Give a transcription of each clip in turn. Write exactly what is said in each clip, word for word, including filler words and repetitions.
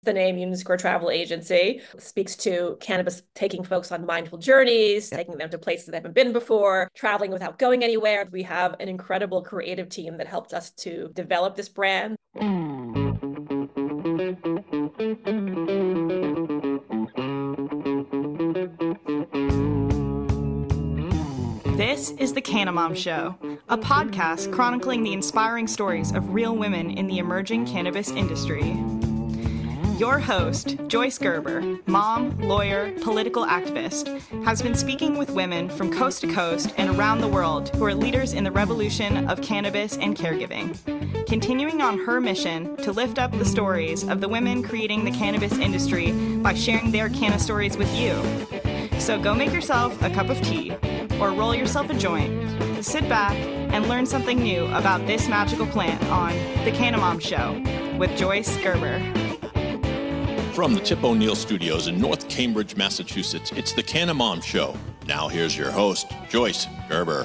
the name Union Square Travel Agency. It speaks to cannabis taking folks on mindful journeys, Yep. taking them to places they haven't been before, traveling without going anywhere. We have an incredible creative team that helped us to develop this brand. This is The Canna Mom Show, a podcast chronicling the inspiring stories of real women in the emerging cannabis industry. Your host, Joyce Gerber, mom, lawyer, political activist, has been speaking with women from coast to coast and around the world who are leaders in the revolution of cannabis and caregiving, continuing on her mission to lift up the stories of the women creating the cannabis industry by sharing their canna stories with you. So go make yourself a cup of tea or roll yourself a joint, sit back, and learn something new about this magical plant on The Canna Mom Show with Joyce Gerber. From the Tip O'Neill Studios in North Cambridge, Massachusetts, it's The Canna Mom Show. Now here's your host, Joyce Gerber.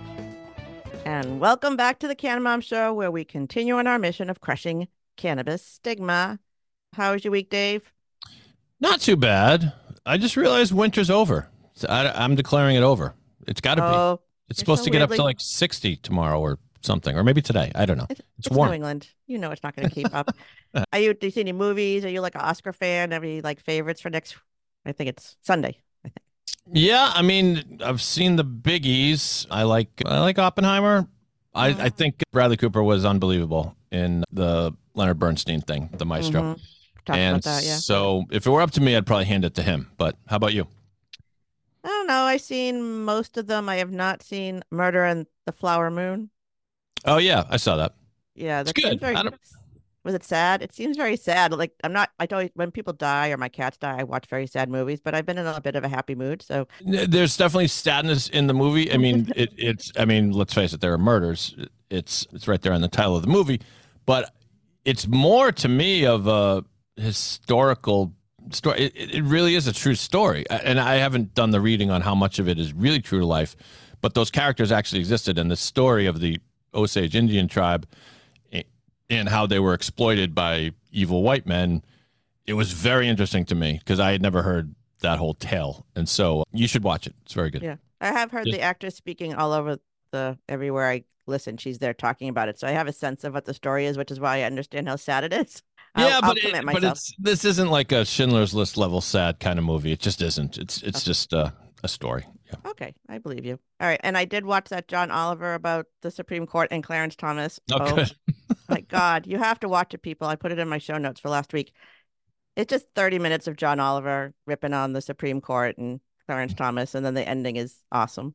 And welcome back to The Canna Mom Show, where we continue on our mission of crushing cannabis stigma. How was your week, Dave? Not too bad. I just realized winter's over. So I, I'm declaring it over. It's got to Oh, be. It's supposed so to get up weirdly- to like sixty tomorrow or something, or maybe today. I don't know. It's, It's it's warm. New England. You know it's not going to keep up. Are you? Do you see any movies? Are you like an Oscar fan? Any like favorites for next? I think it's Sunday. I think. Yeah, I mean, I've seen the biggies. I like I like Oppenheimer. I, I think Bradley Cooper was unbelievable in the Leonard Bernstein thing, the Maestro. Mhm. Talked And about that, yeah. so if it were up to me, I'd probably hand it to him. But how about you? I don't know. I've seen most of them. I have not seen Murder in the Flower Moon. Oh, yeah, I saw that. Yeah, It's that seems good. very. I don't- Was it sad? It seems very sad. Like I'm not. I don't. When people die or my cats die, I watch very sad movies. But I've been in a bit of a happy mood. So There's definitely sadness in the movie. I mean, it, it's. I mean, let's face it. There are murders. It's. It's right there in the title of the movie, but it's more to me of a historical story. It, it really is a true story, and I haven't done the reading on how much of it is really true to life, but those characters actually existed, and the story of the Osage Indian tribe and how they were exploited by evil white men. It was very interesting to me because I had never heard that whole tale, and so you should watch it. It's very good. yeah, I have heard Just- the actress speaking all over the everywhere I listen. She's there talking about it, so I have a sense of what the story is, which is why I understand how sad it is. I'll, yeah, I'll but, commit it, myself. but it's this isn't like a Schindler's List level sad kind of movie. It just isn't. It's it's just uh, a story. Yeah. Okay, I believe you. All right, and I did watch that John Oliver about the Supreme Court and Clarence Thomas. Oh, good. My God, you have to watch it, people. I put it in my show notes for last week. It's just thirty minutes of John Oliver ripping on the Supreme Court and Clarence Thomas, and then the ending is awesome.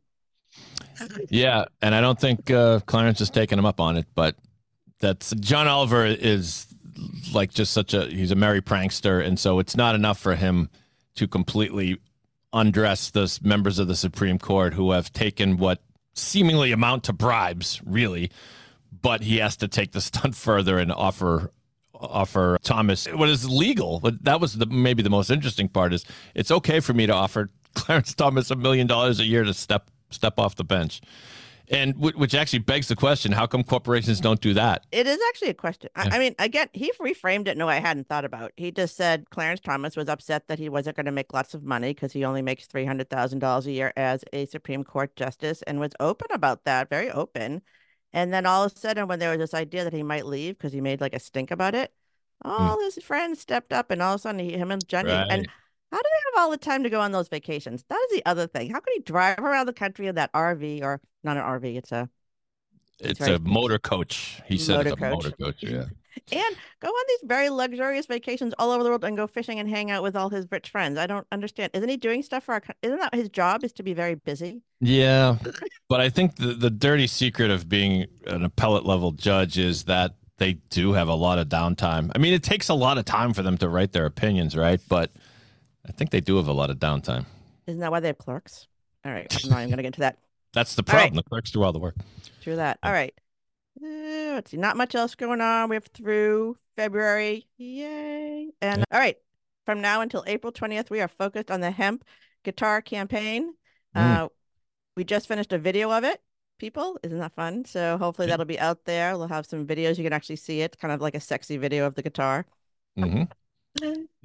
Yeah, and I don't think uh, Clarence is taking him up on it, but that's John Oliver is like just such a he's a merry prankster, and so it's not enough for him to completely undress the members of the Supreme Court who have taken what seemingly amount to bribes, really, but he has to take the stunt further and offer offer Thomas what is legal. But that was the maybe the most interesting part is it's okay for me to offer Clarence Thomas a million dollars a year to step step off the bench. And w- which actually begs the question, how come corporations don't do that? It is actually a question. I, Yeah. I mean, again, he reframed it. No, I hadn't thought about. He just said Clarence Thomas was upset that he wasn't going to make lots of money because he only makes three hundred thousand dollars a year as a Supreme Court justice, and was open about that, very open. And then all of a sudden, when there was this idea that he might leave because he made like a stink about it, all his friends stepped up, and all of a sudden, he, him and Jenny. Right. And how do they have all the time to go on those vacations? That is the other thing. How could he drive around the country in that R V, or not an R V? It's a It's right. a motor coach. He said Motor it's a coach. motor coach. Yeah. and go on these very luxurious vacations all over the world and go fishing and hang out with all his rich friends. I don't understand. Isn't he doing stuff for our? co- Isn't that his job? Is to be very busy? Yeah. But I think the, the dirty secret of being an appellate level judge is that they do have a lot of downtime. I mean, it takes a lot of time for them to write their opinions, right? But I think they do have a lot of downtime. Isn't that why they have clerks? All right, I'm not even going to get into that. That's the All right. problem. The clerks do all the work. Through that. All right. Uh, let's see. Not much else going on. We have through February. Yay. And all right. From now until April twentieth, we are focused on the hemp guitar campaign. Mm. Uh, we just finished a video of it. People, isn't that fun? So hopefully that'll be out there. We'll have some videos. You can actually see it, kind of like a sexy video of the guitar. hmm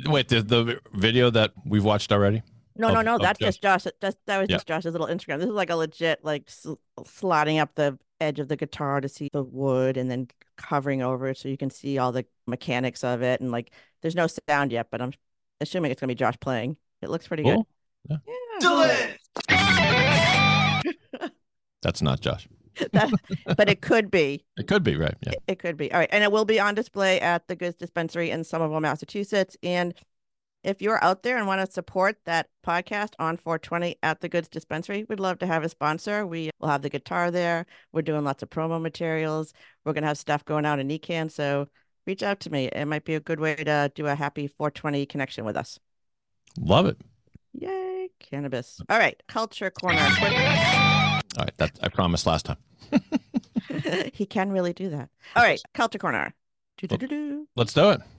Wait, the, the video that we've watched already? No, Of- no, no. of That's Josh? just Josh. That's, that was Yeah. just Josh's little Instagram. This is like a legit, like sl sliding up the edge of the guitar to see the wood and then covering over it so you can see all the mechanics of it. And like, there's no sound yet, but I'm assuming it's going to be Josh playing. It looks pretty Cool. good. Yeah. Yeah. That's not Josh. That, but it could be. It could be, right? Yeah. It, it could be. All right. And it will be on display at the Goods Dispensary in Somerville, Massachusetts. And if you're out there and want to support that podcast on four twenty at the Goods Dispensary, we'd love to have a sponsor. We will have the guitar there. We're doing lots of promo materials. We're going to have stuff going out in E C A N. So reach out to me. It might be a good way to do a happy four twenty connection with us. Love it. Yay, cannabis. All right. Culture Corner. Quick. All right. That I promised last time. He can really do that. All right. Culture Corner. Do-do-do-do. Let's do it.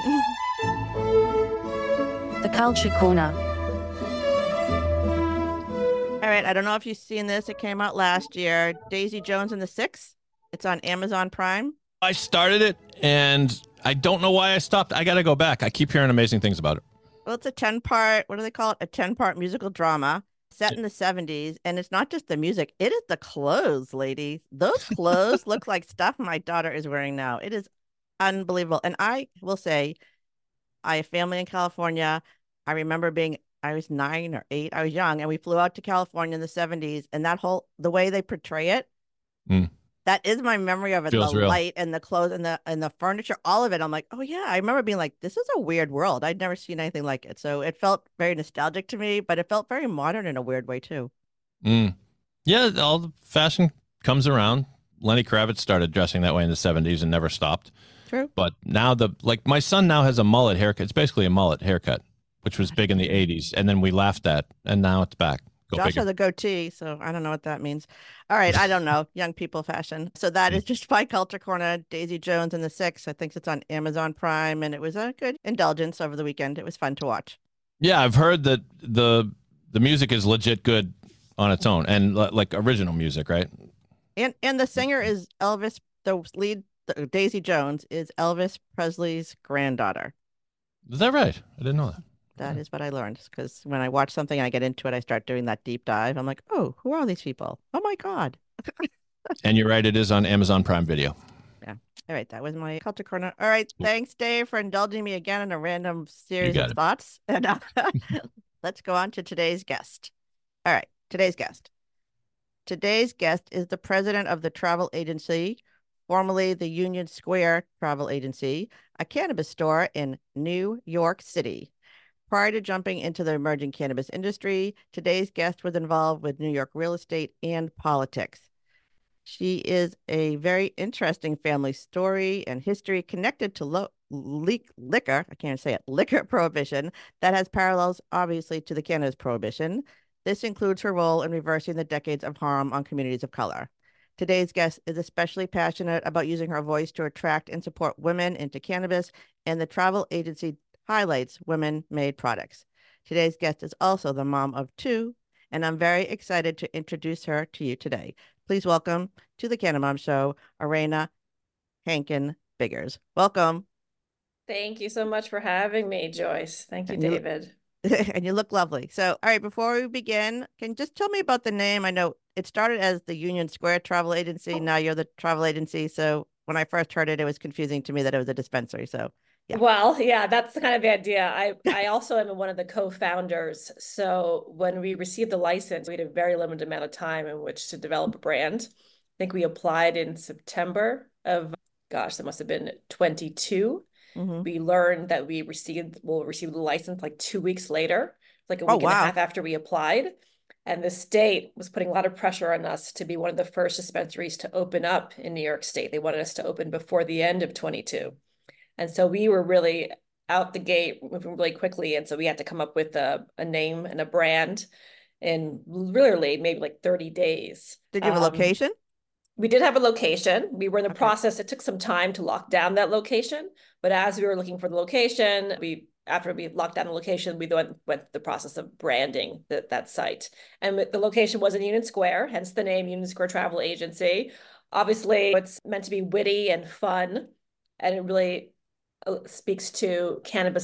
The Culture Corner. All right. I don't know if you've seen this. It came out last year. Daisy Jones and the Six. It's on Amazon Prime. I started it and I don't know why I stopped. I got to go back. I keep hearing amazing things about it. Well, it's a ten part, what do they call it? A ten part musical drama set in the seventies. And it's not just the music, it is the clothes, lady. Those clothes look like stuff my daughter is wearing now. It is unbelievable. And I will say, I have family in California. I remember being, I was nine or eight. I was young, and we flew out to California in the seventies. And that whole, the way they portray it, Mm. that is my memory of it. Feels the real. light and the clothes and the and the furniture, all of it. I'm like, oh yeah, I remember being like, this is a weird world. I'd never seen anything like it. So it felt very nostalgic to me, but it felt very modern in a weird way too. Mm. Yeah, all the fashion comes around. Lenny Kravitz started dressing that way in the seventies and never stopped. True. But now the like my son now has a mullet haircut. It's basically a mullet haircut, which was big in the eighties, and then we laughed at, and now it's back. Go Josh figure. has a goatee, so I don't know what that means. All right, I don't know. Young people fashion. So that is just my Culture Corner, Daisy Jones and the Six. I think it's on Amazon Prime, and it was a good indulgence over the weekend. It was fun to watch. Yeah, I've heard that the the music is legit good on its own, and li- like original music, right? And and the singer is Elvis, the lead, the, Daisy Jones is Elvis Presley's granddaughter. Is that right? I didn't know that. That is what I learned, because when I watch something, I get into it, I start doing that deep dive. I'm like, oh, who are these people? Oh my God. And you're right, it is on Amazon Prime Video. All right, that was my Culture Corner. All right, thanks, Dave, for indulging me again in a random series got of it. thoughts. And uh, let's go on to today's guest. All right, today's guest. Today's guest is the president of the travel agency, formerly the Union Square Travel Agency, a cannabis store in New York City. Prior to jumping into the emerging cannabis industry, today's guest was involved with New York real estate and politics. She is a very interesting family story and history connected to lo- le- liquor, I can't say it, liquor prohibition that has parallels, obviously, to the cannabis prohibition. This includes her role in reversing the decades of harm on communities of color. Today's guest is especially passionate about using her voice to attract and support women into cannabis, and the travel agency highlights women-made products. Today's guest is also the mom of two, and I'm very excited to introduce her to you today. Please welcome to the Canna Mom Show, Irena Hankin Biggers. Welcome. Thank you so much for having me, Joyce. Thank you, And you- David. And you look lovely. So, all right, before we begin, can you just tell me about the name? I know it started as the Union Square Travel Agency. Now you're the travel agency. So when I first heard it, it was confusing to me that it was a dispensary. So yeah. Well, yeah, that's kind of the idea. I, I also am one of the co-founders. So when we received the license, we had a very limited amount of time in which to develop a brand. I think we applied in September of, gosh, that must have been twenty-two. Mhm. We learned that we received, will receive the license like two weeks later, like a Oh, week and wow. a half after we applied. And the state was putting a lot of pressure on us to be one of the first dispensaries to open up in New York State. They wanted us to open before the end of twenty-two. And so we were really out the gate moving really quickly. And so we had to come up with a, a name and a brand in literally maybe like thirty days. Did you have a Um, location? We did have a location. We were in the Okay. process. It took some time to lock down that location. But as we were looking for the location, we after we locked down the location, we went, went through the process of branding the, that site. And the location was in Union Square, hence the name Union Square Travel Agency. Obviously, it's meant to be witty and fun. And it really uh, speaks to cannabis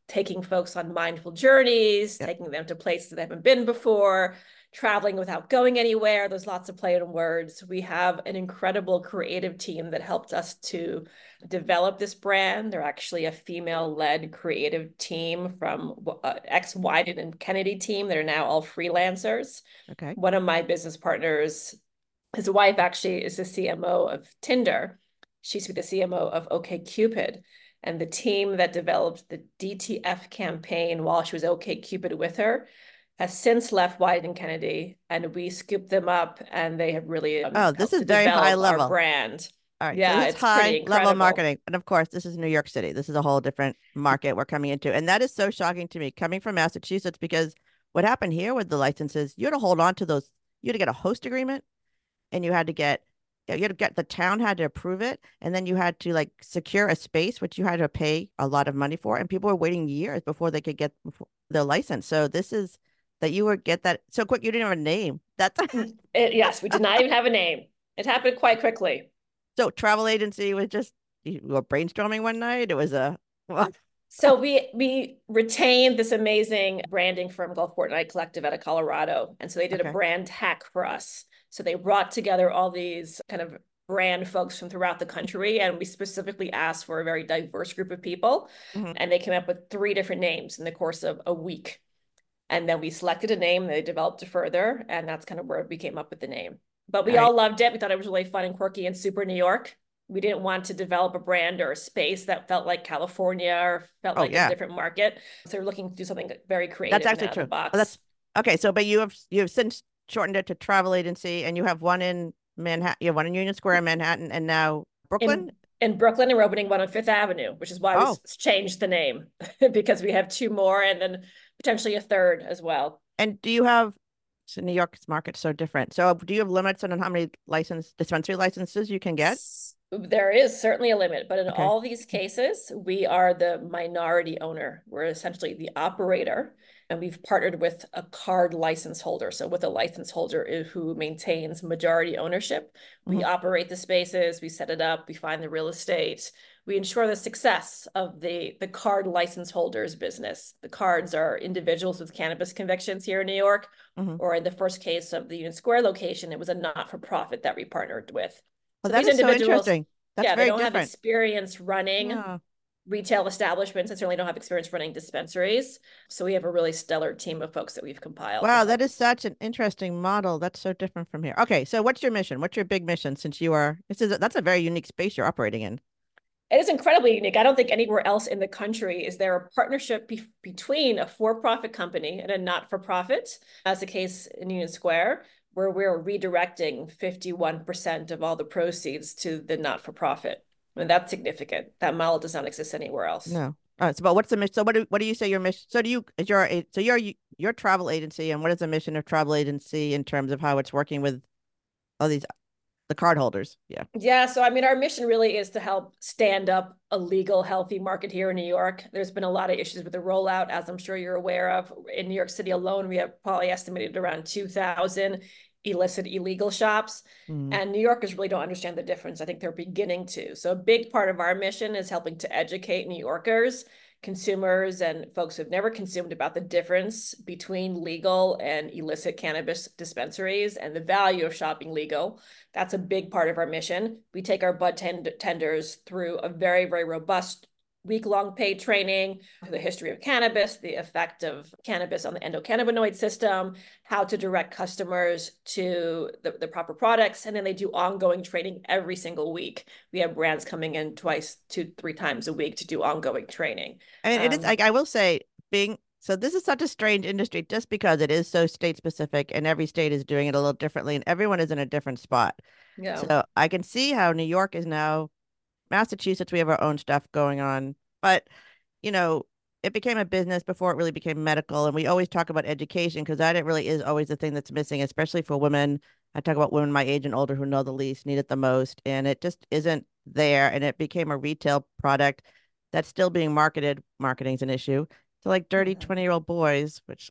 taking folks on mindful journeys, Yep. taking them to places they haven't been before, traveling without going anywhere. There's lots of play on words. We have an incredible creative team that helped us to develop this brand. They're actually a female-led creative team from uh, ex-Wieden and Kennedy team that are now all freelancers. Okay. One of my business partners, his wife actually is the C M O of Tinder. She used to be the C M O of OkCupid. And the team that developed the D T F campaign while she was OkCupid with her has since left Wieden and Kennedy, and we scooped them up, and they have really um, Oh, this helped is to very high develop level. our brand. All right. Yeah, So this it's high pretty level incredible. marketing. And of course, this is New York City. This is a whole different market we're coming into. And that is so shocking to me coming from Massachusetts, because what happened here with the licenses, you had to hold on to those. You had to get a host agreement, and you had to get, you had to get, the town had to approve it. And then you had to like secure a space, which you had to pay a lot of money for. And people were waiting years before they could get their license. So this is that you would get that so quick. You didn't have a name. That's it, yes, we did not even have a name. It happened quite quickly. So travel agency was just, you were brainstorming one night. It was a, well. So we we retained this amazing branding firm called Fortnite Collective out of Colorado. And so they did Okay. a brand hack for us. So they brought together all these kind of brand folks from throughout the country. And we specifically asked for a very diverse group of people. Mhm. And they came up with three different names in the course of a week. And then we selected a name, they developed it further. And that's kind of where we came up with the name. But we Right. all loved it. We thought it was really fun and quirky and super New York. We didn't want to develop a brand or a space that felt like California or felt Oh, like yeah. a different market. So we're looking to do something very creative. That's actually and out true. of the box. Oh, that's okay. So, but you have you have since shortened it to travel agency, and you have one in Manhattan, you have one in Union Square in Manhattan, and now Brooklyn. In, in Brooklyn, and we're opening one on Fifth Avenue, which is why Oh. we changed the name because we have two more and then potentially a third as well. And do you have? So New York's market's so different. So do you have limits on how many license dispensary licenses you can get? There is certainly a limit, but in Okay. all these cases, we are the minority owner. We're essentially the operator, and we've partnered with a card license holder. So with a license holder who maintains majority ownership, we Mhm. operate the spaces, we set it up, we find the real estate, we ensure the success of the, the card license holder's business. The cards are individuals with cannabis convictions here in New York, Mhm. or in the first case of the Union Square location, it was a not-for-profit that we partnered with. Well, So that these is so individuals, interesting. That's yeah, they very don't have different. experience running No. retail establishments and certainly don't have experience running dispensaries. So we have a really stellar team of folks that we've compiled. to Wow, help. that is such an interesting model. That's so different from here. Okay, so what's your mission? What's your big mission? Since you are, this is that's a very unique space you're operating in. It is incredibly unique. I don't think anywhere else in the country is there a partnership be between a for-profit company and a not-for-profit, as the case in Union Square, where we're redirecting fifty-one percent of all the proceeds to the not-for-profit. I mean, that's significant. That model does not exist anywhere else. No. All right. So, but what's the mission? So, what do what do you say your mission? So, do you is your a- so you're your travel agency, and what is the mission of travel agency in terms of how it's working with all these the card holders? Yeah. Yeah, so I mean, our mission really is to help stand up a legal, healthy market here in New York. There's been a lot of issues with the rollout, as I'm sure you're aware of. In New York City alone, we have probably estimated around two thousand illicit illegal shops. Mm. And New Yorkers really don't understand the difference. I think they're beginning to. So a big part of our mission is helping to educate New Yorkers, consumers, and folks who've never consumed about the difference between legal and illicit cannabis dispensaries and the value of shopping legal. That's a big part of our mission. We take our bud tend tenders through a very, very robust week-long paid training, the history of cannabis, the effect of cannabis on the endocannabinoid system, how to direct customers to the, the proper products, and then they do ongoing training every single week. We have brands coming in twice, two, three times a week to do ongoing training. I mean, it is Um, like I will say, being so this is such a strange industry just because it is so state specific, and every state is doing it a little differently, and everyone is in a different spot. Yeah. So I can see how New York is now. Massachusetts, we have our own stuff going on, but you know, it became a business before it really became medical. And we always talk about education because that it really is always the thing that's missing, especially for women. I talk about women my age and older who know the least, need it the most, and it just isn't there. And it became a retail product that's still being marketed. Marketing's an issue to like dirty twenty year old boys, which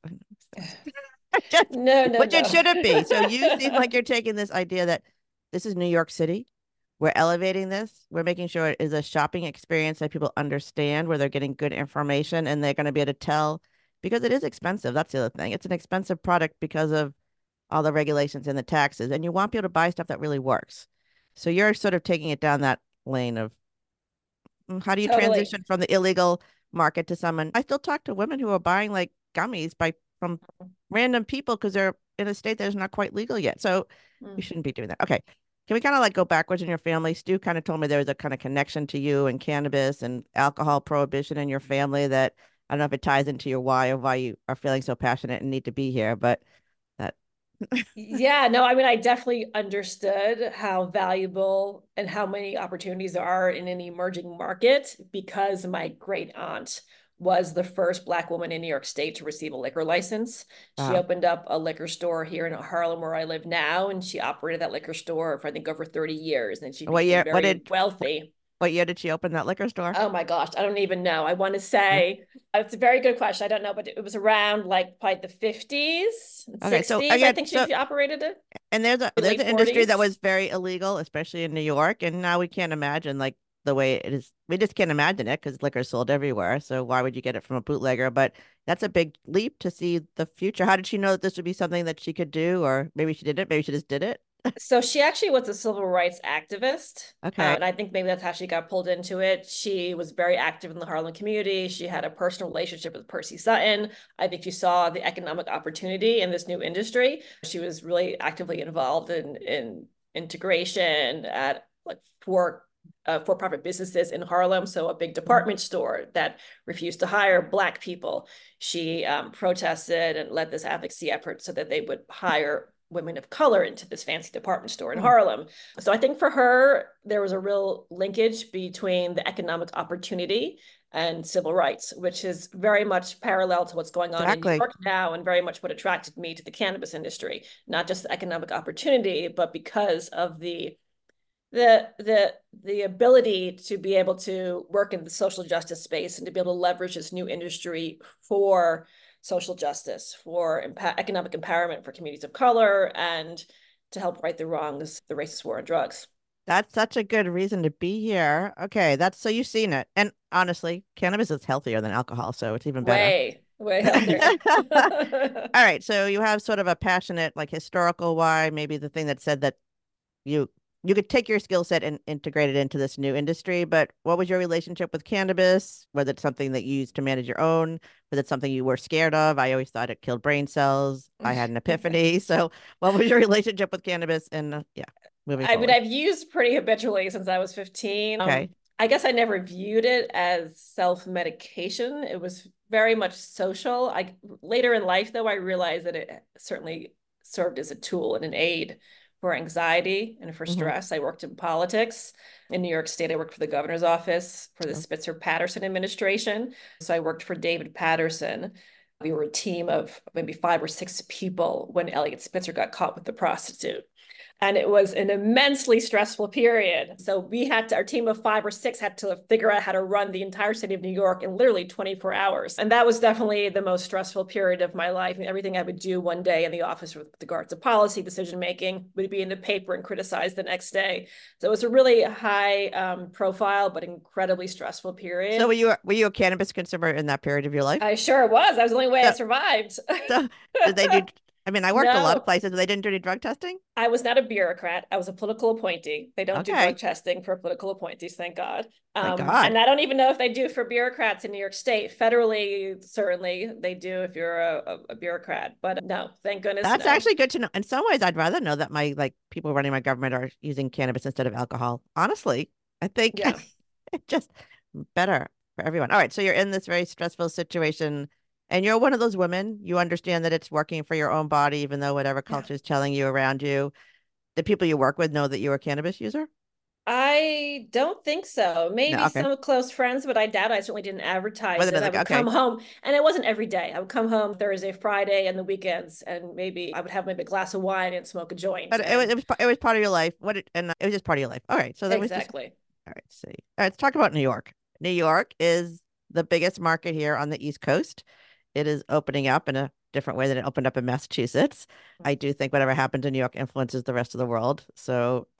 just, no, no, which no. it shouldn't be. So you seem like you're taking this idea that this is New York City. we're elevating this. We're making sure it is a shopping experience that people understand, where they're getting good information and they're going to be able to tell, because it is expensive. That's the other thing. It's an expensive product because of all the regulations and the taxes, and you want people to buy stuff that really works. So you're sort of taking it down that lane of mm, how do you Totally. transition from the illegal market to someone? I still talk to women who are buying like gummies by from random people because they're in a state that is not quite legal yet. So we Mm. shouldn't be doing that. Okay. Can we kind of like go backwards in your family? Stu kind of told me there was a kind of connection to you and cannabis and alcohol prohibition in your family that I don't know if it ties into your why of why you are feeling so passionate and need to be here, but that Yeah, no, I mean, I definitely understood how valuable and how many opportunities there are in an emerging market because my great aunt was the first Black woman in New York State to receive a liquor license. She wow. opened up a liquor store here in Harlem where I live now, and she operated that liquor store for I think over thirty years, and she What became year what very did wealthy. what year did she open that liquor store? Oh my gosh, I don't even know. I want to Yeah. say it's a very good question. I don't know, but it was around like probably the fifties, Okay, so sixties. I again, think she so operated it. and there's a there's Late an industry that forties. was very illegal, especially in New York, and now we can't imagine like the way it is. We just can't imagine it because liquor is sold everywhere. So why would you get it from a bootlegger? But that's a big leap to see the future. How did she know that this would be something that she could do, or maybe she didn't? Maybe she just did it. So she actually was a civil rights activist. Uh, Okay. and I think maybe that's how she got pulled into it. She was very active in the Harlem community. She had a personal relationship with Percy Sutton. I think she saw the economic opportunity in this new industry. She was really actively involved in, in integration at like for uh, for-profit businesses in Harlem. So a big Mhm. department store that refused to hire Black people. She um, protested and led this advocacy effort so that they would hire women of color into this fancy department store in Hmm. Harlem. So I think for her, there was a real linkage between the economic opportunity and civil rights, which is very much parallel to what's going on in New Exactly. York now and very much what attracted me to the cannabis industry, not just the economic opportunity, but because of the the the the ability to be able to work in the social justice space and to be able to leverage this new industry for social justice, for empa- economic empowerment for communities of color, and to help right the wrongs, the racist war on drugs. That's such a good reason to be here. Okay, that's so you've seen it. And honestly, cannabis is healthier than alcohol, so it's even better. Way, way healthier. All right, so you have sort of a passionate, like historical why, maybe the thing that said that you you could take your skill set and integrate it into this new industry. But what was your relationship with cannabis? Was it something that you used to manage your own? Was it something you were scared of? I always thought it killed brain cells. I had an epiphany. So, what was your relationship with cannabis? And uh, yeah, moving I mean, forward. I've used pretty habitually since I was fifteen. Um, Okay. I guess I never viewed it as self-medication. It was very much social. I later in life, though, I realized that it certainly served as a tool and an aid for anxiety and for Hmm. stress. I worked in politics in New York State. I worked for the governor's office for the Spitzer Patterson administration. So I worked for David Patterson. We were a team of maybe five or six people when Elliot Spitzer got caught with the prostitute. And it was an immensely stressful period. So we had to, our team of five or six had to figure out how to run the entire city of New York in literally twenty-four hours. And that was definitely the most stressful period of my life. And everything I would do one day in the office with regards to policy decision making would be in the paper and criticized the next day. So it was a really high um, profile, but incredibly stressful So, period. were you were you a cannabis consumer in that period of your life? I sure was. That was the only way I So, survived. so did they do? I mean, I worked a lot of No, places. They didn't do any drug testing. I was not a bureaucrat. I was a political appointee. They don't do drug Okay, testing for political appointees, thank God. thank Um, God. and I don't even know if they do for bureaucrats in New York State. Federally, certainly they do if you're a, a, a bureaucrat. But no, thank goodness, That's no. actually good to know. In some ways, I'd rather know that my like people running my government are using cannabis instead of alcohol. Honestly, I think Yeah. it's just better for everyone. All right, so you're in this very stressful situation, and you're one of those women. You understand that it's working for your own body, even though whatever Yeah. culture is telling you around you. The people you work with know that you're a cannabis user? I don't think so. No, Maybe okay. some close friends, but I doubt I certainly didn't advertise Rather it. than I like, would come okay. home, and it wasn't every day. I would come home Thursday, Friday, and the weekends, and maybe I would have maybe a glass of wine and smoke a joint. But it was And it was, it was part of your life. What it, and it was just part of your life. All right. So then we just exactly. all right, see. All right, let's talk about New York. New York is the biggest market here on the East Coast. It is opening up in a different way than it opened up in Massachusetts. I do think whatever happens in New York influences the rest of the world. So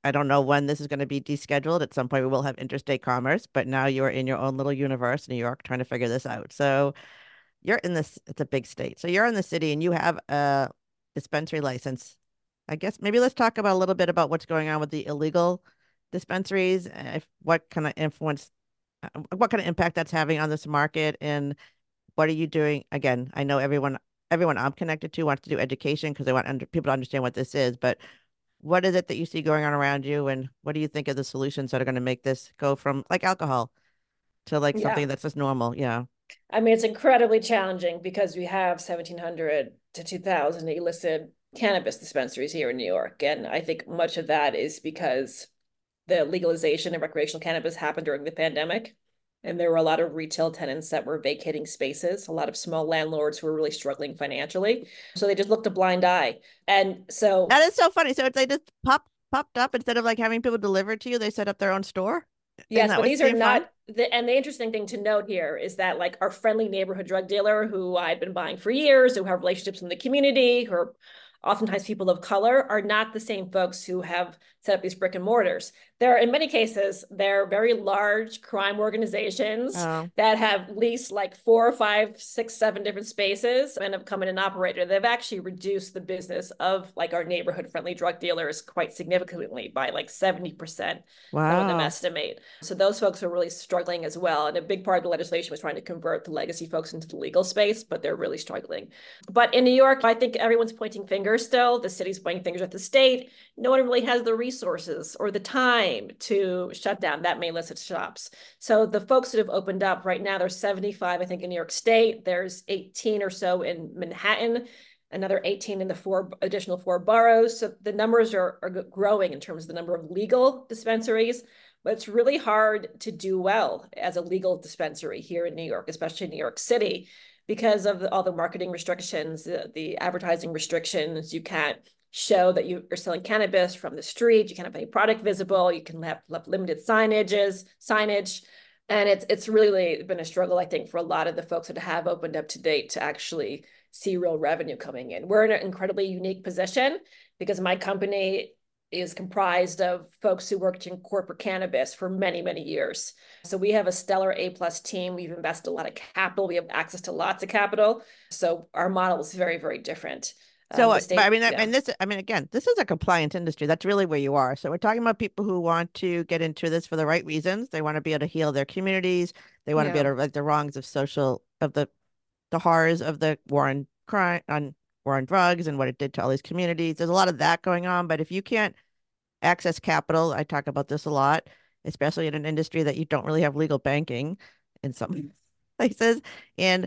I don't know when this is going to be descheduled. At some point, we will have interstate commerce, but now you're in your own little universe, New York, trying to figure this out. So you're in this, it's a big state. So you're in the city and you have a dispensary license. I guess maybe let's talk about a little bit about what's going on with the illegal dispensaries, if, what kind of influence, uh, what kind of impact that's having on this market, and what are you doing? Again, I know everyone, everyone I'm connected to wants to do education because they want under, people to understand what this is, but what is it that you see going on around you, and what do you think are the solutions that are going to make this go from like alcohol to like Yeah. something that's just normal? Yeah. I mean, it's incredibly challenging because we have seventeen hundred to two thousand illicit cannabis dispensaries here in New York. And I think much of that is because the legalization of recreational cannabis happened during the pandemic. And there were a lot of retail tenants that were vacating spaces, a lot of small landlords who were really struggling financially. So they just looked a blind eye. And so That is so funny. So they just popped popped up instead of like having people deliver to you, they set up their own store? yes, but these are not fun? the, and the interesting thing to note here is that like our friendly neighborhood drug dealer who I've been buying for years, who have relationships in the community, who are oftentimes people of color, are not the same folks who have set up these brick and mortars. They're, in many cases, they're very large crime organizations Oh. that have leased like four or five, six, seven different spaces and have come in an operator. They've actually reduced the business of like our neighborhood friendly drug dealers quite significantly by like seventy percent. Wow. Some of them estimate. So those folks are really struggling as well. And a big part of the legislation was trying to convert the legacy folks into the legal space, but they're really struggling. But in New York, I think everyone's pointing fingers still. The city's pointing fingers at the state. No one really has the resources or the time to shut down that many illicit shops. So the folks that have opened up right now, there's seventy-five, I think, in New York State. There's eighteen or so in Manhattan, another eighteen in the four additional four boroughs. So the numbers are, are growing in terms of the number of legal dispensaries, but it's really hard to do well as a legal dispensary here in New York, especially in New York City, because of the, all the marketing restrictions, the, the advertising restrictions. You can't show that you are selling cannabis from the street. You can't have any product visible. You can have, have limited signages, signage. And it's it's really been a struggle, I think, for a lot of the folks that have opened up to date to actually see real revenue coming in. We're in an incredibly unique position because my company is comprised of folks who worked in corporate cannabis for many, many years. So we have a stellar A-plus team. We've invested a lot of capital. We have access to lots of capital. So our model is very, very different. So, Um, uh, state, but I mean, yeah. and this, I mean, again, this is a compliant industry. That's really where you are. So we're talking about people who want to get into this for the right reasons. They want to be able to heal their communities. They want to be Yeah. able to like the wrongs of social, of the, the horrors of the war on crime, on war on drugs and what it did to all these communities. There's a lot of that going on. But if you can't access capital, I talk about this a lot, especially in an industry that you don't really have legal banking in some places, and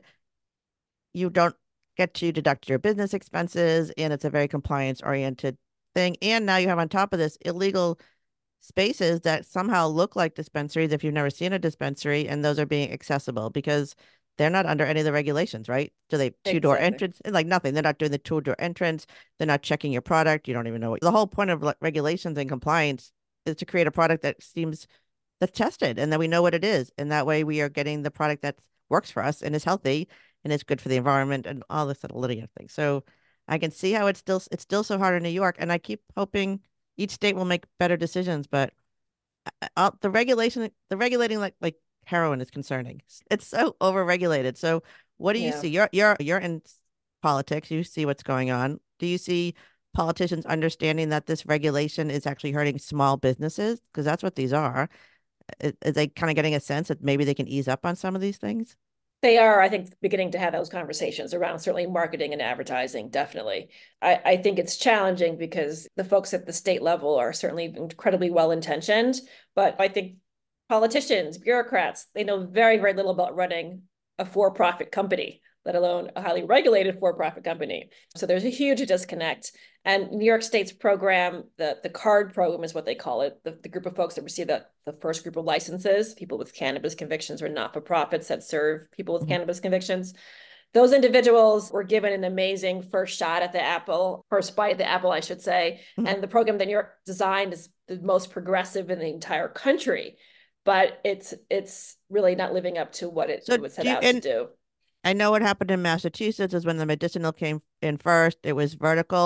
you don't get to deduct your business expenses, and it's a very compliance oriented thing. And now you have on top of this illegal spaces that somehow look like dispensaries if you've never seen a dispensary, and those are being accessible because they're not under any of the regulations, right? Do they two-door Exactly. entrance? Like nothing. They're not doing the two-door entrance. They're not checking your product. You don't even know what the whole point of like, regulations and compliance is to create a product that seems that's tested and that we know what it is. And that way we are getting the product that works for us and is healthy and it's good for the environment and all this little litany of things. So I can see how it's still it's still so hard in New York, and I keep hoping each state will make better decisions. But uh, the regulation, the regulating like like heroin is concerning. It's so overregulated. So what do you Yeah. see? You're you're you're in politics. You see what's going on. Do you see politicians understanding that this regulation is actually hurting small businesses? Because that's what these are. Is, is they kind of getting a sense that maybe they can ease up on some of these things? They are, I think, beginning to have those conversations around certainly marketing and advertising, definitely. I, I think it's challenging because the folks at the state level are certainly incredibly well-intentioned, but I think politicians, bureaucrats, they know very, very little about running a for-profit company, let alone a highly regulated for-profit company. So there's a huge disconnect. And New York State's program, the, the CARD program is what they call it, the, the group of folks that receive the, the first group of licenses, people with cannabis convictions or not-for-profits that serve people with mm-hmm. cannabis convictions. Those individuals were given an amazing first shot at the apple, first bite at the apple, I should say. Mm-hmm. And the program that New York designed is the most progressive in the entire country. But it's it's really not living up to what it, so it was set do you, out and, to do. I know what happened in Massachusetts is when the medicinal came in first, it was vertical.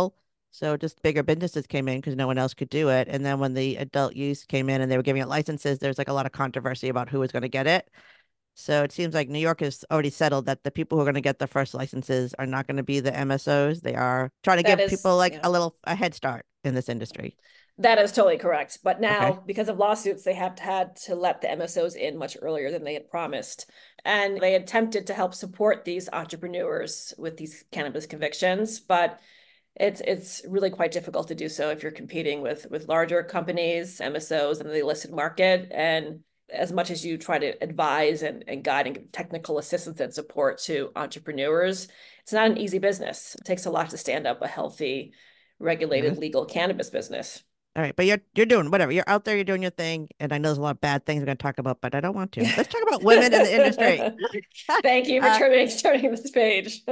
So just bigger businesses came in because no one else could do it. And then when the adult use came in and they were giving it licenses, there's like a lot of controversy about who was going to get it. So it seems like New York has already settled that the people who are going to get the first licenses are not going to be the M S Os. They are trying to That give is, people like yeah. a little a head start in this industry. That is totally correct. But now, Okay. because of lawsuits, they have had to let the M S Os in much earlier than they had promised. And they attempted to help support these entrepreneurs with these cannabis convictions, but it's it's really quite difficult to do so if you're competing with with larger companies, M S Os, in the illicit market. And as much as you try to advise and, and guide and give technical assistance and support to entrepreneurs, it's not an easy business. It takes a lot to stand up a healthy, regulated, Yes. legal cannabis business. All right, but you're you're doing whatever. You're out there, you're doing your thing, and I know there's a lot of bad things we're going to talk about, but I don't want to. Let's talk about women in the industry. Thank you for Uh, turning turning this page.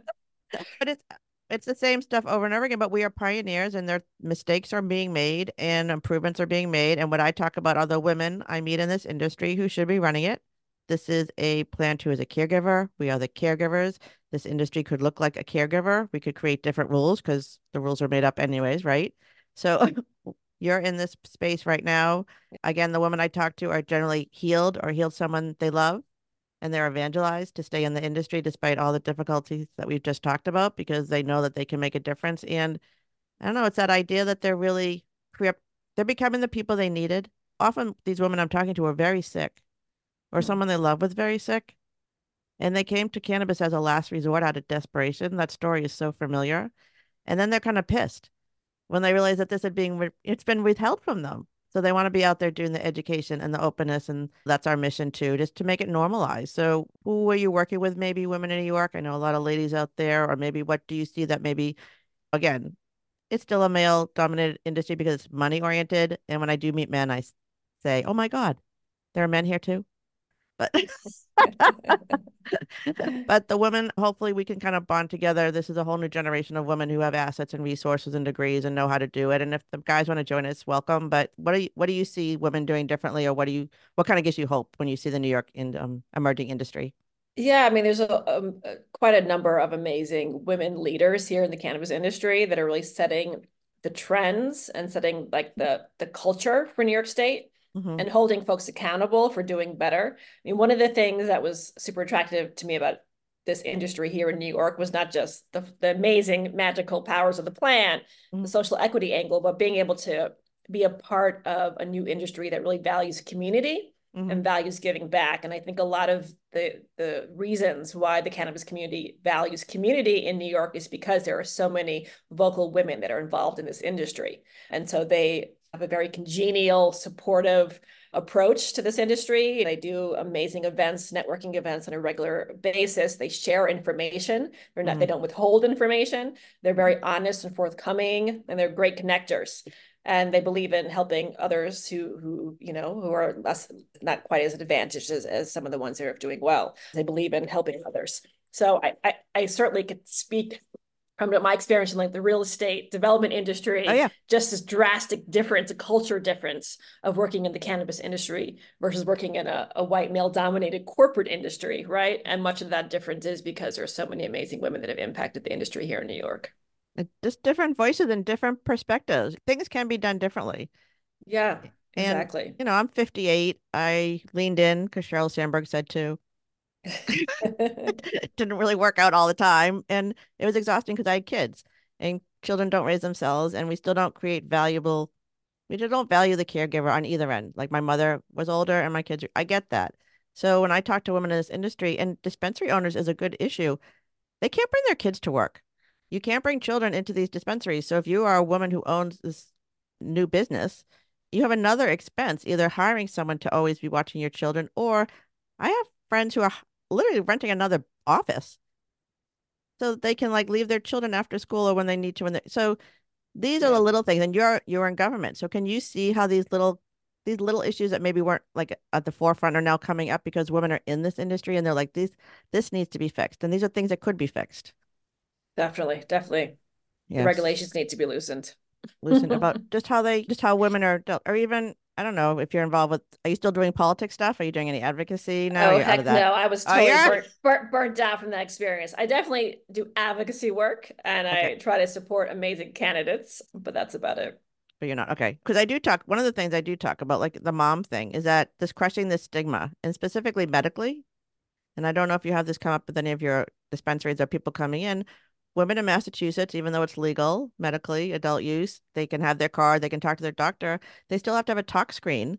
but it's it's the same stuff over and over again. But we are pioneers, and their mistakes are being made, and improvements are being made. And what I talk about are the women I meet in this industry who should be running it. This is a plant who is a caregiver. We are the caregivers. This industry could look like a caregiver. We could create different rules because the rules are made up anyways, right? So you're in this space right now. Again, the women I talk to are generally healed or healed someone they love, and they're evangelized to stay in the industry despite all the difficulties that we've just talked about because they know that they can make a difference. And I don't know, it's that idea that they're really they're becoming the people they needed. Often these women I'm talking to are very sick, or someone they love was very sick, and they came to cannabis as a last resort out of desperation. That story is so familiar. And then they're kind of pissed when they realize that this had been it's been withheld from them. So they want to be out there doing the education and the openness, and that's our mission too, just to make it normalized. So who are you working with? Maybe women in New York. I know a lot of ladies out there, or maybe what do you see that maybe again, it's still a male dominated industry because it's money oriented. And when I do meet men, I say, "Oh my God, there are men here too." But but the women, hopefully we can kind of bond together. This is a whole new generation of women who have assets and resources and degrees and know how to do it. And if the guys want to join us, welcome. But what do you what do you see women doing differently, or what do you what kind of gives you hope when you see the New York in um, emerging industry? Yeah, I mean, there's a, um, a quite a number of amazing women leaders here in the cannabis industry that are really setting the trends and setting like the the culture for New York State. Mm-hmm. And holding folks accountable for doing better. I mean, one of the things that was super attractive to me about this industry here in New York was not just the, the amazing magical powers of the plant, Mm-hmm. the social equity angle, but being able to be a part of a new industry that really values community Mm-hmm. and values giving back. And I think a lot of the, the reasons why the cannabis community values community in New York is because there are so many vocal women that are involved in this industry. And so they have a very congenial, supportive approach to this industry. They do amazing events, networking events on a regular basis. They share information. They're not, Mm-hmm. they don't withhold information. They're very honest and forthcoming, and they're great connectors. And they believe in helping others who, who you know, who are less, not quite as advantaged as, as some of the ones that are doing well. They believe in helping others. So I, I, I certainly could speak from my experience in like the real estate development industry, Oh, yeah. just this drastic difference, a culture difference of working in the cannabis industry versus working in a, a white male dominated corporate industry, right? And much of that difference is because there's so many amazing women that have impacted the industry here in New York. Just different voices and different perspectives. Things can be done differently. Yeah, and, exactly. You know, I'm fifty-eight. I leaned in because Sheryl Sandberg said to. It didn't really work out all the time. And it was exhausting because I had kids, and children don't raise themselves, and we still don't create valuable, we just don't value the caregiver on either end. Like my mother was older and my kids, I get that. So when I talk to women in this industry, and dispensary owners is a good issue, they can't bring their kids to work. You can't bring children into these dispensaries. So if you are a woman who owns this new business, you have another expense, either hiring someone to always be watching your children, or I have friends who are literally renting another office so they can like leave their children after school or when they need to. When they, so these Yeah. are the little things, and you're you're in government. So can you see how these little these little issues that maybe weren't like at the forefront are now coming up because women are in this industry and they're like, this this needs to be fixed, and these are things that could be fixed. Definitely, definitely. The Yes. regulations need to be loosened. Loosened about just how they just how women are dealt, or even I don't know if you're involved with, are you still doing politics stuff? Are you doing any advocacy now? Oh, You're out of heck that. no. I was Oh, totally yeah? burnt, burnt, burnt down from that experience. I definitely do advocacy work and Okay. I try to support amazing candidates, but that's about it. But you're not. Okay. Because I do talk, one of the things I do talk about, like the mom thing, is that this crushing this stigma, and specifically medically. And I don't know if you have this come up with any of your dispensaries or people coming in. Women in Massachusetts, even though it's legal medically, adult use, they can have their card, they can talk to their doctor. They still have to have a talk screen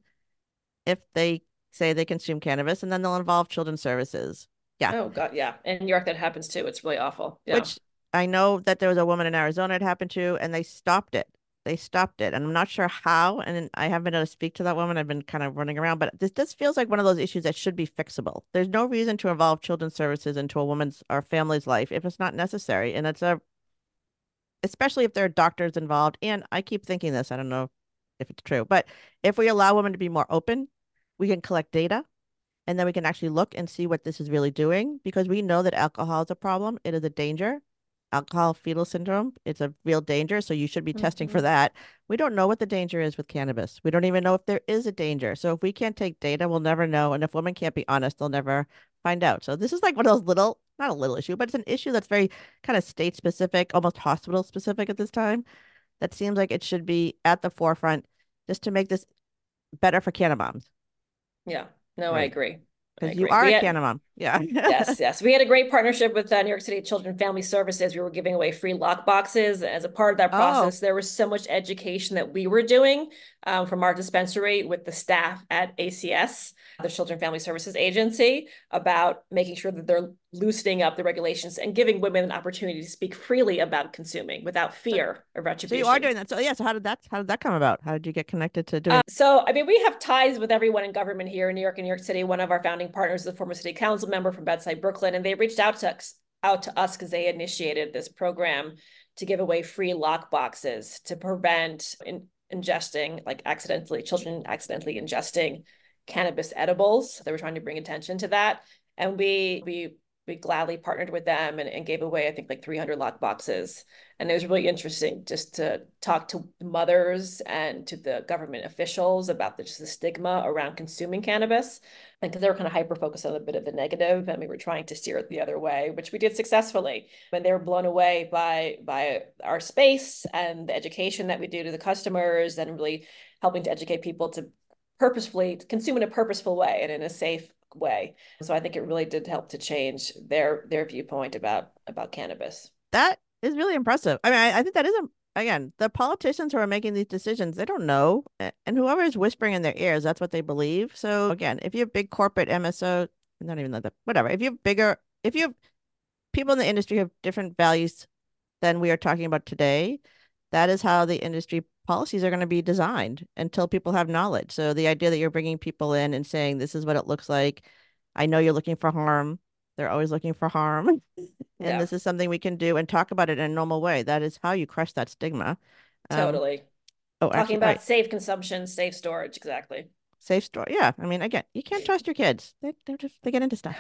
if they say they consume cannabis, and then they'll involve children's services. Yeah. Oh God, yeah. In New York, that happens too. It's really awful. Yeah. Which I know that there was a woman in Arizona it happened to, and they stopped it. They stopped it. And I'm not sure how. And I haven't been able to speak to that woman. I've been kind of running around, but this this feels like one of those issues that should be fixable. There's no reason to involve children's services into a woman's or family's life if it's not necessary. And it's a, especially if there are doctors involved. And I keep thinking this, I don't know if it's true, but if we allow women to be more open, we can collect data and then we can actually look and see what this is really doing, because we know that alcohol is a problem. It is a danger. Alcohol fetal syndrome, it's a real danger. So you should be testing for Mhm. that. We don't know what the danger is with cannabis. We don't even know if there is a danger. So if we can't take data, we'll never know. And if women can't be honest, they'll never find out. So this is like one of those little, not a little issue, but it's an issue that's very kind of state specific, almost hospital specific at this time. That seems like it should be at the forefront just to make this better for canna moms. Yeah. No, I Right. agree. I Because you agree. are We a had- canna mom. Yeah. Yes, yes. We had a great partnership with uh, New York City Children and Family Services. We were giving away free lock boxes. As a part of that Oh. process, there was so much education that we were doing um, from our dispensary with the staff at A C S, the Children and Family Services Agency, about making sure that they're loosening up the regulations and giving women an opportunity to speak freely about consuming without fear of So retribution. you are doing that. So yeah, so how did that how did that come about? How did you get connected to doing Uh, so, I mean, we have ties with everyone in government here in New York and New York City. One of our founding partners is a former city council member from bedside Brooklyn, and they reached out to us, out to us because they initiated this program to give away free lock boxes to prevent in, ingesting, like accidentally, children accidentally ingesting cannabis edibles. They were trying to bring attention to that. And we, we, we gladly partnered with them and, and gave away, I think, like three hundred lock boxes. And it was really interesting just to talk to mothers and to the government officials about the, just the stigma around consuming cannabis. And because they were kind of hyper-focused on a bit of the negative, and we were trying to steer it the other way, which we did successfully. And they were blown away by, by our space and the education that we do to the customers, and really helping to educate people to purposefully consume in a purposeful way and in a safe way. So I think it really did help to change their their viewpoint about about cannabis. that is really impressive. I mean, I, I think that is a, again, the politicians who are making these decisions, they don't know. a- And whoever is whispering in their ears, that's what they believe. So again, if you have big corporate M S O, not even that, whatever, if you have bigger, if you have people in the industry who have different values than we are talking about today, that is how the industry policies are going to be designed until people have knowledge. So the idea that you're bringing people in and saying, this is what it looks like. I know you're looking for harm. They're always looking for harm. And Yeah. this is something we can do and talk about it in a normal way. That is how you crush that stigma. Um, Totally. oh, Talking actually, about right. safe consumption, safe storage, exactly. Safe store. Yeah. I mean, again, you can't trust your kids. They, they're just, they get into stuff.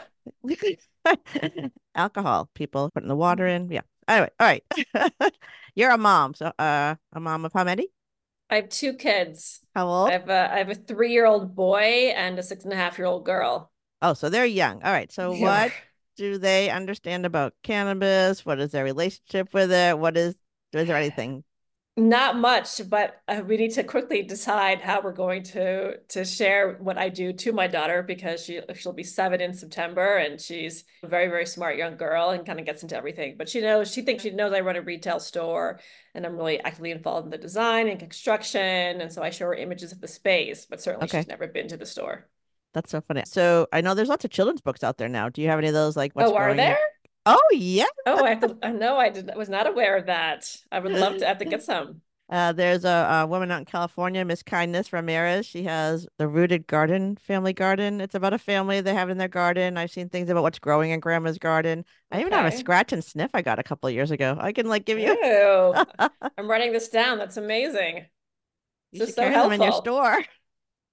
Alcohol, people putting the water in. Yeah. Anyway, all right. You're a mom. So, uh, a mom of how many? I have two kids. How I old? have a I have a three-year-old boy and a six and a half year old girl. Oh, so they're young. All right. So Yeah. what do they understand about cannabis? What is their relationship with it? What is, is there anything? Not much, but uh, we need to quickly decide how we're going to to share what I do to my daughter, because she she'll be seven in September, and she's a very, very smart young girl and kind of gets into everything. But she knows she thinks she knows I run a retail store, and I'm really actively involved in the design and construction, and so I show her images of the space, but certainly Okay. she's never been to the store. That's so funny. So I know there's lots of children's books out there now. Do you have any of those? Like what's Oh, are growing in- there? Oh, yeah. Oh, I have to. I know I did. I was not aware of that. I would love to have to get some. Uh, there's a, a woman out in California, Miss Kindness Ramirez. She has the Rooted Garden Family Garden. It's about a family they have in their garden. I've seen things about what's growing in grandma's garden. I even have a Okay. scratch and sniff I got a couple of years ago. I can like give you, Ew. I'm writing this down. That's amazing. you This should is so carry them in your helpful. store.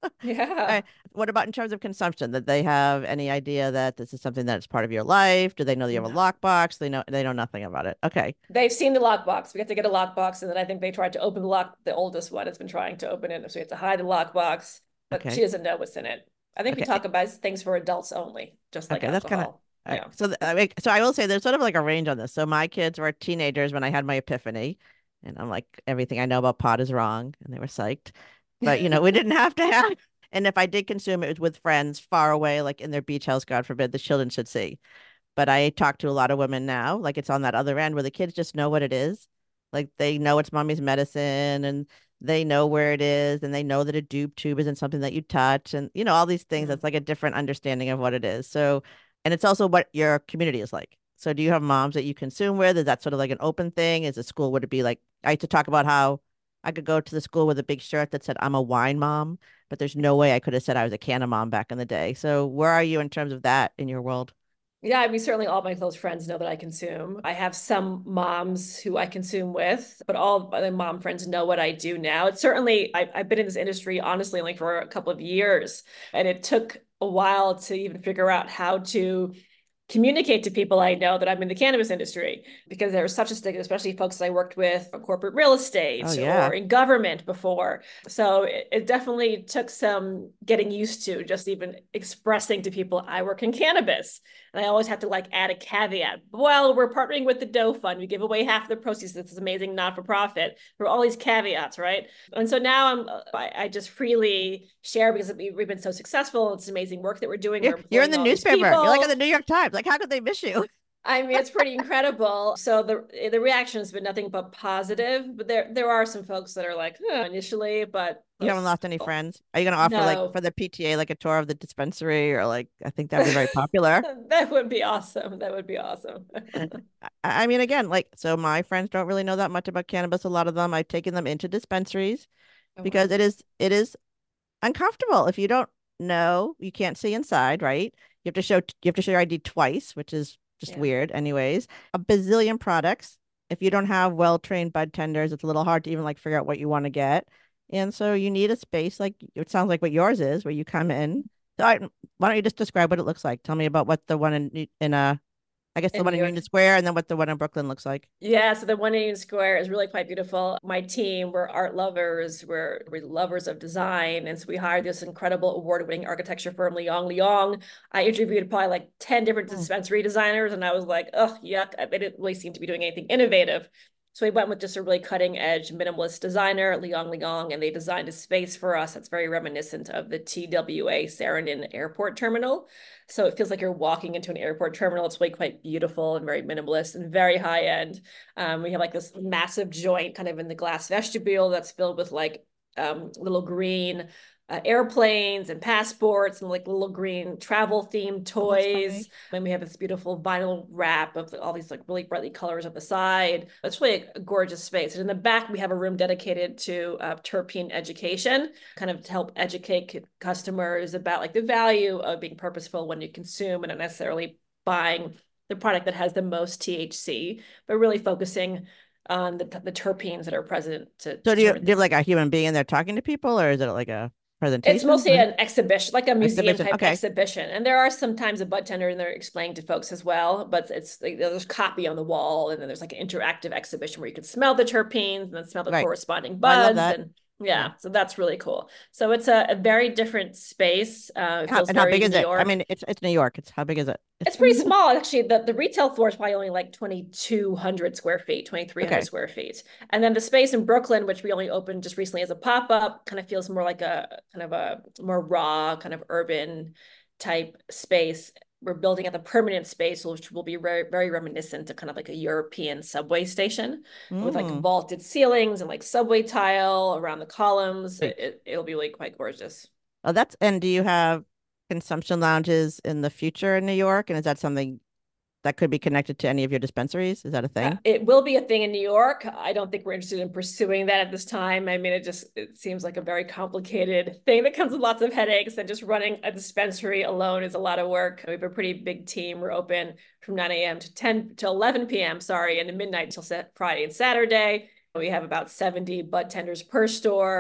Yeah. Uh, what about in terms of consumption? That they have any idea that this is something that's part of your life? Do they know that you have a No. lockbox? They know they know nothing about it. Okay. They've seen the lockbox. We have to get a lockbox, and then I think they tried to open the lock. The oldest one has been trying to open it, so we have to hide the lockbox, but she Okay. doesn't know what's in it. I think we Okay. talk about things for adults only, just like Okay. That's kind of alcohol. all right. Yeah. So th- I mean, so I will say there's sort of like a range on this. So my kids were teenagers when I had my epiphany, and I'm like, everything I know about pot is wrong, and they were psyched. But you know, we didn't have to have. And if I did consume it, it was with friends far away, like in their beach house, God forbid, the children should see. But I talk to a lot of women now, like it's on that other end where the kids just know what it is. Like they know it's mommy's medicine and they know where it is and they know that a dupe tube isn't something that you touch and you know all these things. Mhm. That's like a different understanding of what it is. So, and it's also what your community is like. So do you have moms that you consume with? Is that sort of like an open thing? Is a school, would it be like, I used to talk about how I could go to the school with a big shirt that said I'm a wine mom, but there's no way I could have said I was a canna mom back in the day. So where are you in terms of that in your world? Yeah, I mean, certainly all my close friends know that I consume. I have some moms who I consume with, but all my mom friends know what I do now. It's certainly, I, I've been in this industry, honestly, only for a couple of years, and it took a while to even figure out how to communicate to people I know that I'm in the cannabis industry because there was such a stigma, especially folks I worked with in corporate real Oh estate yeah. or in government before. So it, it definitely took some getting used to just even expressing to people I work in cannabis. And I always have to like add a caveat. Well, we're partnering with the Doe Fund. We give away half the proceeds. This is amazing not-for-profit. There are all these caveats, right? And so now I'm I, I just freely share because we've been so successful. It's amazing work that we're doing. You're, We're you're in employing the all these newspaper. You're like in people. the New York Times. Like, how could they miss you? I mean, it's pretty incredible. So the the reaction has been nothing but positive, but there there are some folks that are like huh, initially, but You haven't those, lost any friends. Are you going to offer like no, for the P T A like a tour of the dispensary or like I think that'd be very popular. that would be awesome. That would be awesome. I, I mean, again, like so my friends don't really know that much about cannabis. A lot of them, I've taken them into dispensaries Oh, because wow. it is it is uncomfortable if you don't know. You can't see inside, right? You have to show you have to show your I D twice, which is just Yeah. weird. Anyways, a bazillion products. If you don't have well-trained bud tenders, it's a little hard to even like figure out what you want to get. And so you need a space like it sounds like what yours is, where you come in. So I, why don't you just describe what it looks like? Tell me about what the one in in uh I guess the In one New in York. Union Square and then what the one in Brooklyn looks like. Yeah, so the one in Union Square is really quite beautiful. My team, we're art lovers, we're, we're lovers of design. And so we hired this incredible award-winning architecture firm, Liang Liang. I interviewed probably like ten different Hmm. dispensary designers, and I was like, oh, yuck, they didn't really seem to be doing anything innovative. So we went with just a really cutting edge minimalist designer, Liang Liang, and they designed a space for us that's very reminiscent of the T W A Sarandon Airport Terminal. So it feels like you're walking into an airport terminal. It's really quite beautiful and very minimalist and very high end. Um, we have like this massive joint kind of in the glass vestibule that's filled with like um, little green uh, airplanes and passports and like little green travel themed Oh, that's funny. toys. And we have this beautiful vinyl wrap of all these like really brightly colors on the side. It's really a gorgeous space. And in the back, we have a room dedicated to uh, terpene education, kind of to help educate customers about like the value of being purposeful when you consume and not necessarily buying the product that has the most T H C, but really focusing on the, the terpenes that are present to, So to do you turn do you have things. like a human being in there talking to people or is it like a It's presentation? mostly an exhibition, like a museum Exhibition. type Okay. exhibition. And there are sometimes a bud tender and they're explaining to folks as well, but it's like there's copy on the wall and then there's like an interactive exhibition where you can smell the terpenes and then smell the Right. corresponding Oh, I love buds. that. And Yeah. yeah, so that's really cool. So it's a, a very different space. Uh, it How, feels and how very big is New it? I York. mean, it's it's New York. It's how big is it? It's pretty small, actually. The, the retail floor is probably only like twenty-two hundred square feet, twenty-three hundred Okay. square feet. And then the space in Brooklyn, which we only opened just recently as a pop-up, kind of feels more like a kind of a more raw, kind of urban type space. We're building out the permanent space, which will be very, very reminiscent to kind of like a European subway station with like Mm. vaulted ceilings and like subway tile around the columns. Great. It, it, it'll be really quite gorgeous. Oh, that's and do you have consumption lounges in the future in New York? And is that something that could be connected to any of your dispensaries? Is that a Uh, thing? it will be a thing in New York. I don't think we're interested in pursuing that at this time. I mean, it just it seems like a very complicated thing that comes with lots of headaches, and just running a dispensary alone is a lot of work. We have a pretty big team. We're open from nine a m to ten to eleven p m, sorry, and to midnight till Friday and Saturday. We have about seventy bud tenders per store.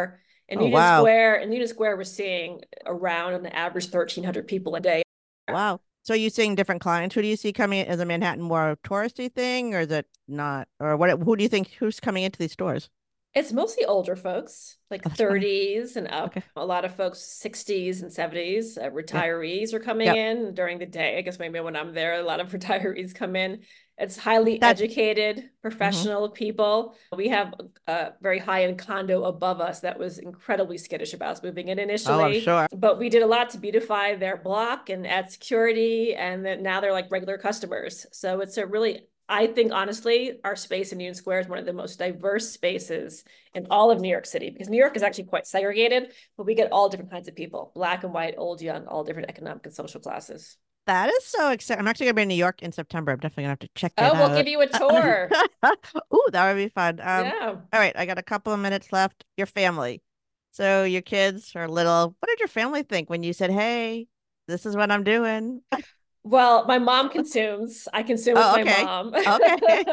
In Oh, Union wow. Square, in Union Square, we're seeing around an average thirteen hundred people a day. Wow. So you seeing different clients? Who do you see coming in? Is a Manhattan more a touristy thing, or is it not? Or what? Who do you think who's coming into these stores? It's mostly older folks, like Oh, that's funny. thirties and up. Okay. A lot of folks sixties and seventies. Uh, Yep. retirees are coming Yep. in during the day. I guess maybe when I'm there, a lot of retirees come in. It's highly That. educated, Mhm. professional people. We have a very high-end condo above us that was incredibly skittish about us moving in Oh, I'm initially. sure. But we did a lot to beautify their block and add security, and then now they're like regular customers. So it's a really, I think honestly, our space in Union Square is one of the most diverse spaces in all of New York City, because New York is actually quite segregated, but we get all different kinds of people, black and white, old, young, all different economic and social classes. That is so exciting. I'm actually gonna be in New York in September. I'm definitely gonna have to check Oh, it we'll out. give you a tour. Ooh, that would be fun. Um, Yeah. all right, I got a couple of minutes left. Your family. So your kids are little. What did your family think when you said, "Hey, this is what I'm doing"? Well, my mom consumes. I consume with Oh, my okay. mom. Okay.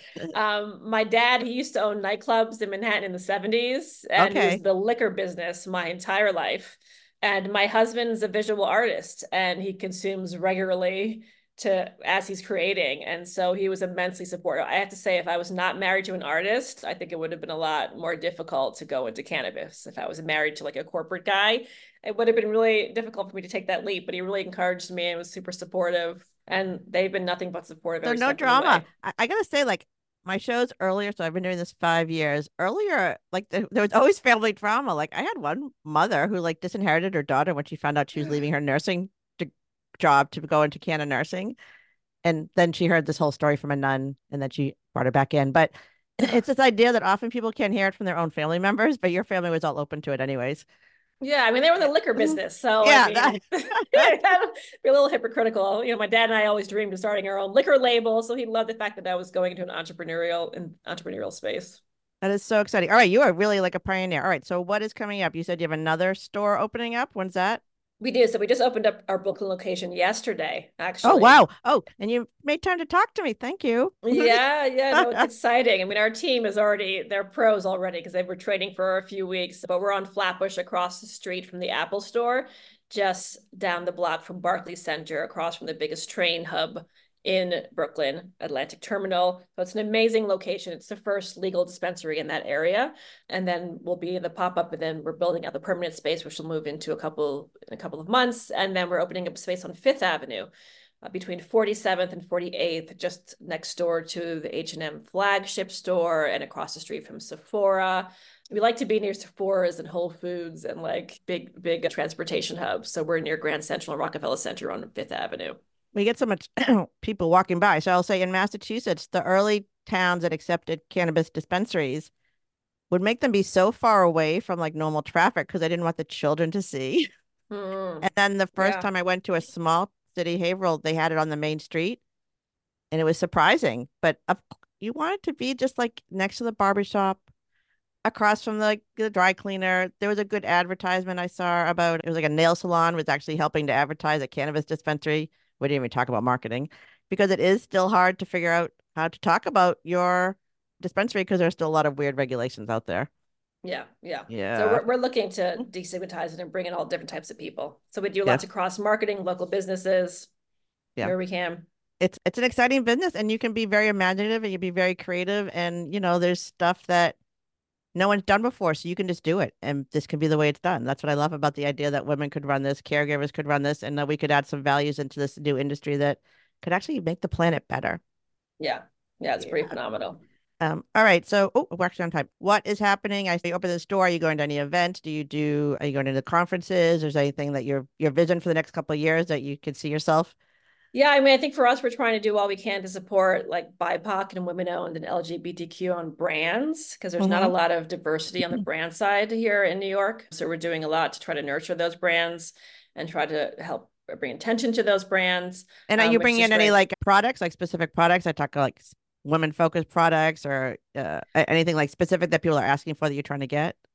um, my dad, he used to own nightclubs in Manhattan in the seventies, and he was Okay. the liquor business my entire life. And my husband's a visual artist, and he consumes regularly to as he's creating. And so he was immensely supportive. I have to say, if I was not married to an artist, I think it would have been a lot more difficult to go into cannabis. If I was married to like a corporate guy, it would have been really difficult for me to take that leap, but he really encouraged me and was super supportive. And they've been nothing but supportive So every no step of the drama. way. I, I gotta say, like my shows earlier, so I've been doing this five years. Earlier, like th there was always family drama. Like I had one mother who like disinherited her daughter when she found out she was leaving her nursing to, job to go into Canada nursing. And then she heard this whole story from a nun, and then she brought her back in. But it's this idea that often people can't hear it from their own family members, but your family was all open to it anyways. Yeah, I mean, they were in the liquor business. So, I Yeah, mean, that'd be a little hypocritical. You know, my dad and I always dreamed of starting our own liquor label. So he loved the fact that I was going into an entrepreneurial and entrepreneurial space. that is so exciting. All right, you are really like a pioneer. All right, so what is coming up? You said you have another store opening up. When's that? We do. So we just opened up our Brooklyn location yesterday, Oh, actually. wow. Oh, and you made time to talk to me. Thank you. Yeah, yeah, no, it's exciting. I mean, our team is already, they're pros already because they were training for a few weeks, but we're on Flatbush across the street from the Apple store, just down the block from Barclays Center, across from the biggest train hub in Brooklyn, Atlantic Terminal. So it's an amazing location. It's the first legal dispensary in that area. And then we'll be in the pop-up, and then we're building out the permanent space, which will move into a couple in a couple of months. And then we're opening up space on Fifth Avenue. Uh, between forty-seventh and forty-eighth, just next door to the H and M flagship store and across the street from Sephora. We like to be near Sephora's and Whole Foods and like big, big transportation hubs. So we're near Grand Central and Rockefeller Center on Fifth Avenue. We get so much people walking by. So I'll say in Massachusetts, the early towns that accepted cannabis dispensaries would make them be so far away from like normal traffic because I didn't want the children to see. Mm, And then the first yeah. time I went to a small city, Haverhill, they had it on the main street, and it was surprising. But of, you want it to be just like next to the barber shop, across from the, the dry cleaner. There was a good advertisement I saw about it was like a nail salon was actually helping to advertise a cannabis dispensary. We didn't even talk about marketing because it is still hard to figure out how to talk about your dispensary because there's still a lot of weird regulations out there. Yeah, yeah. Yeah. So we're, we're looking to destigmatize it and bring in all different types of people. So we do Yeah. lots of cross marketing, local businesses, Yeah. where we can. It's it's an exciting business, and you can be very imaginative and you be very creative, and you know there's stuff that no one's done before, so you can just do it, and this can be the way it's done. That's what I love about the idea that women could run this, caregivers could run this, and that we could add some values into this new industry that could actually make the planet better. Yeah, yeah, it's pretty Yeah. phenomenal. Um, all right, so oh, we're actually on time. What is happening? I say open the store. Are you going to any events? Do you do? Are you going to the conferences? Is there anything that your your vision for the next couple of years that you could see yourself? Yeah, I mean, I think for us, we're trying to do all we can to support like B I P O C and women-owned and L G B T Q-owned brands, because there's not a Mhm. lot of diversity on the brand side here in New York. So we're doing a lot to try to nurture those brands and try to help bring attention to those brands. And are um, you which bringing is in any great. like products, like specific products? I talk like women focused products or uh, a- anything like specific that people are asking for that you're trying to get?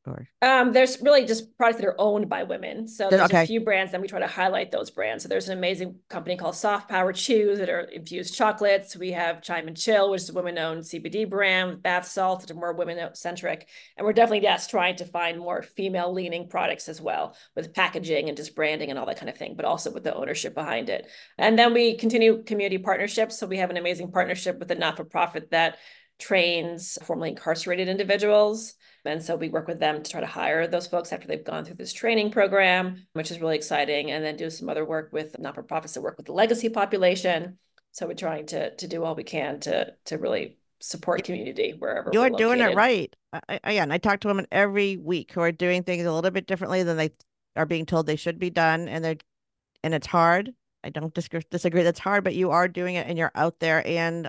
or? Um, there's really just products that are owned by women. So there's Okay. a few brands, and we try to highlight those brands. So there's an amazing company called Soft Power Chews that are infused chocolates. We have Chime and Chill, which is a women-owned C B D brand with bath salts that are more women-centric. And we're definitely, yes, trying to find more female-leaning products as well, with packaging and just branding and all that kind of thing, but also with the ownership behind it. And then we continue community partnerships. So we have an amazing partnership with a not-for-profit that trains formerly incarcerated individuals. And so we work with them to try to hire those folks after they've gone through this training program, which is really exciting. And then do some other work with not-for-profits that work with the legacy population. So we're trying to, to do all we can to, to really support community wherever You're we're doing it located. right. I, I, and I talk to women every week who are doing things a little bit differently than they are being told they should be done. And they're, and it's hard. I don't dis- disagree. That's hard, but you are doing it and you're out there, and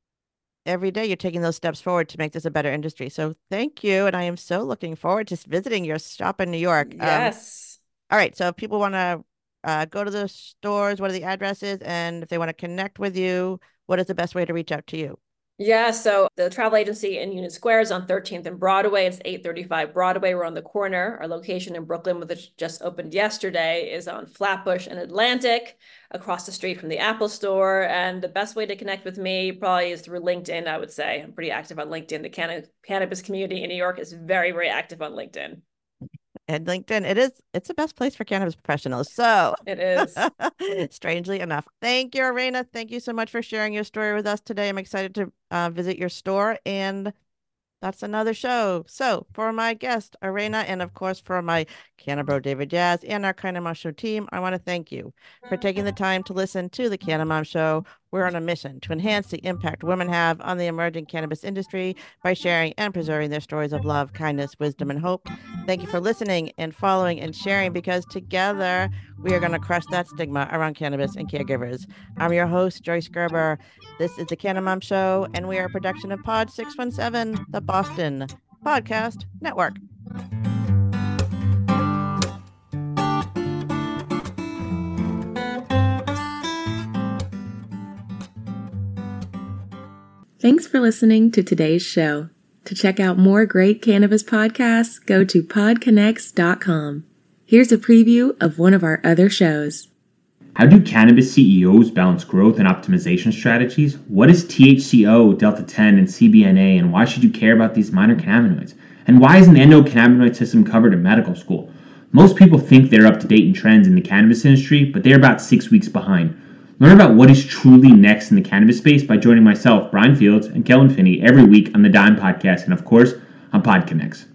every day you're taking those steps forward to make this a better industry. So thank you. And I am so looking forward to visiting your shop in New York. Yes. Um, all right. So if people want to uh, go to the stores, what are the addresses? And if they want to connect with you, what is the best way to reach out to you? Yeah, so the travel agency in Union Square is on thirteenth and Broadway. It's eight thirty-five Broadway. We're on the corner. Our location in Brooklyn, which just opened yesterday, is on Flatbush and Atlantic, across the street from the Apple Store. And the best way to connect with me probably is through LinkedIn, I would say. I'm pretty active on LinkedIn. The canna- cannabis community in New York is very, very active on LinkedIn. And LinkedIn, it is, it's the best place for cannabis professionals. So it is. Strangely enough. Thank you, Irena. Thank you so much for sharing your story with us today. I'm excited to uh, visit your store, and that's another show. So for my guest, Irena, and of course for my Cannabro David Jazz and our Kind of Mom Show team, I want to thank you for taking the time to listen to the Kind of Mom Show. We're on a mission to enhance the impact women have on the emerging cannabis industry by sharing and preserving their stories of love, kindness, wisdom, and hope. Thank you for listening and following and sharing, because together we are going to crush that stigma around cannabis and caregivers. I'm your host, Joyce Gerber. This is the Kind of Mom Show, and we are a production of Pod six one seven, the Boston Podcast Network. Thanks for listening to today's show. To check out more great cannabis podcasts, go to pod connects dot com. Here's a preview of one of our other shows. How do cannabis C E Os balance growth and optimization strategies? What is T H C O, delta ten, and C B N A, and why should you care about these minor cannabinoids? And why isn't the endocannabinoid system covered in medical school? Most people think they're up to date in trends in the cannabis industry, but they're about six weeks behind. Learn about what is truly next in the cannabis space by joining myself, Brian Fields, and Kellen Finney every week on the Dime Podcast, and of course, on PodConnects.